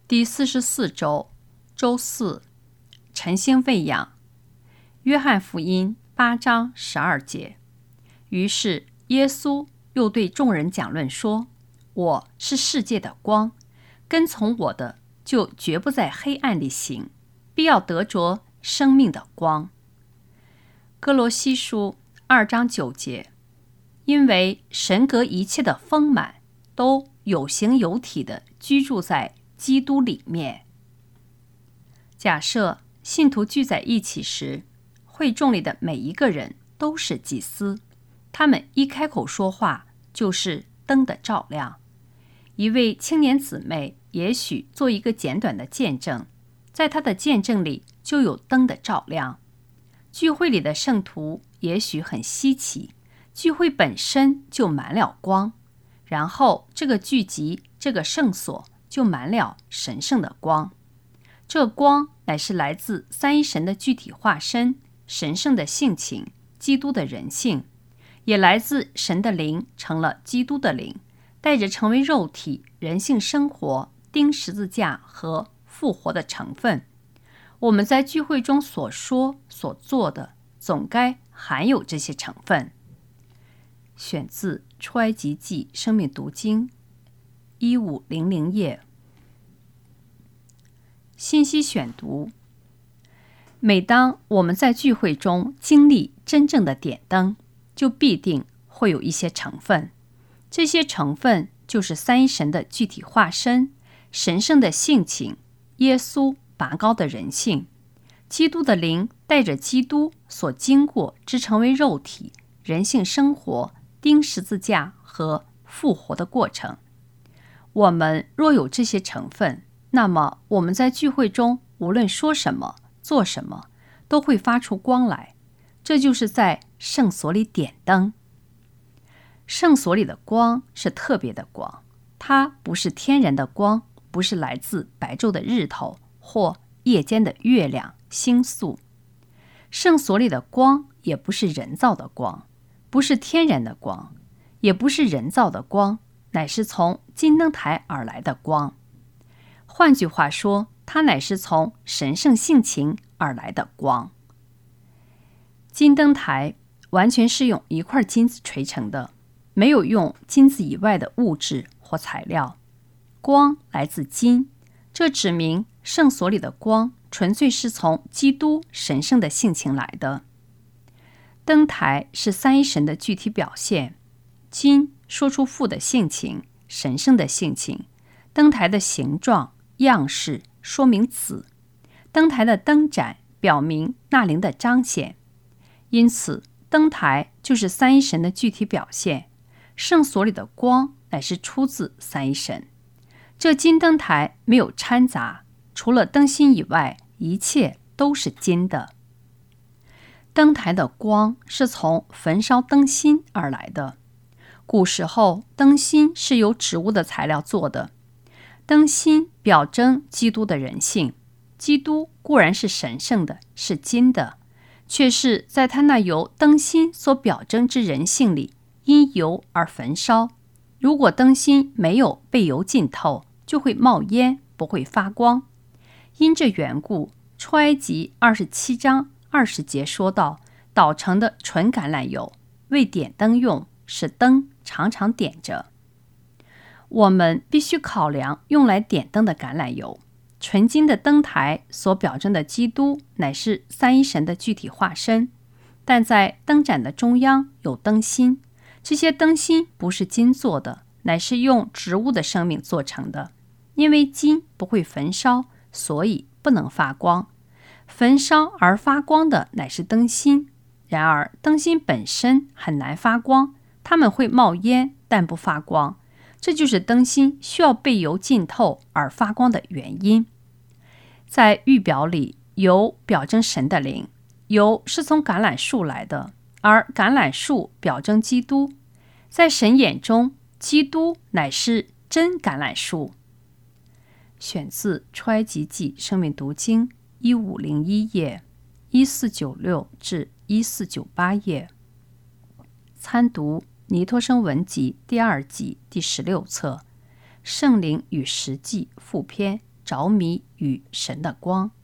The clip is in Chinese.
第44周，周四，晨星喂养。约翰福音8章12节。于是耶稣又对众人讲论说：我是世界的光，跟从我的就绝不在黑暗里行，必要得着生命的光。哥罗西书2章9节。因为神格一切的丰满都有形有体的居住在基督里面。假设信徒聚在一起时，会众里的每一个人都是祭司，他们一开口说话就是灯的照亮。一位青年姊妹也许做一个简短的见证，在她的见证里就有灯的照亮。聚会里的圣徒也许很稀奇，聚会本身就满了光，然后这个聚集，这个圣所就满了神圣的光。这光乃是来自三一神的具体化身，神圣的性情，基督的人性，也来自神的灵成了基督的灵，带着成为肉体、人性生活、钉十字架和复活的成分。我们在聚会中所说所做的，总该含有这些成分。选自出埃及记生命读经1500页。信息选读。每当我们在聚会中经历真正的点灯，就必定会有一些成分，这些成分就是三一神的具体化身，神圣的性情，耶稣拔高的人性，基督的灵带着基督所经过之成为肉体、人性生活、钉十字架和复活的过程。我们若有这些成分，那么我们在聚会中无论说什么做什么都会发出光来，这就是在圣所里点灯。圣所里的光是特别的光，它不是天然的光，不是来自白昼的日头或夜间的月亮星宿。圣所里的光也不是人造的光，不是天然的光，也不是人造的光，乃是从金灯台而来的光。换句话说，它乃是从神圣性情而来的光。金灯台完全是用一块金子锤成的，没有用金子以外的物质或材料。光来自金，这指明圣所里的光纯粹是从基督神圣的性情来的。灯台是三一神的具体表现，金说出父的性情，神圣的性情，灯台的形状样式说明子，灯台的灯盏表明那灵的彰显。因此灯台就是三一神的具体表现，圣所里的光乃是出自三一神。这金灯台没有掺杂，除了灯芯以外，一切都是金的。灯台的光是从焚烧灯芯而来的。古时候灯芯是由植物的材料做的，灯芯表征基督的人性。基督固然是神圣的，是金的，却是在他那由灯芯所表征之人性里因油而焚烧。如果灯芯没有被油浸透，就会冒烟，不会发光。因这缘故，出埃及27章20节说到，捣成的纯橄榄油为点灯用，使灯常常点着。我们必须考量用来点灯的橄榄油。纯金的灯台所表征的基督乃是三一神的具体化身，但在灯盏的中央有灯芯，这些灯芯不是金做的，乃是用植物的生命做成的。因为金不会焚烧，所以不能发光。焚烧而发光的乃是灯芯，然而灯芯本身很难发光，它们会冒烟，但不发光。这就是灯芯需要被油浸透而发光的原因。在预表里，油表征神的灵，油是从橄榄树来的，而橄榄树表征基督。在神眼中，基督乃是真橄榄树。选自出埃及记生命读经1501页1496至1498页。参读尼托生文集第2集第16册，圣灵与实际副篇着迷于神的光。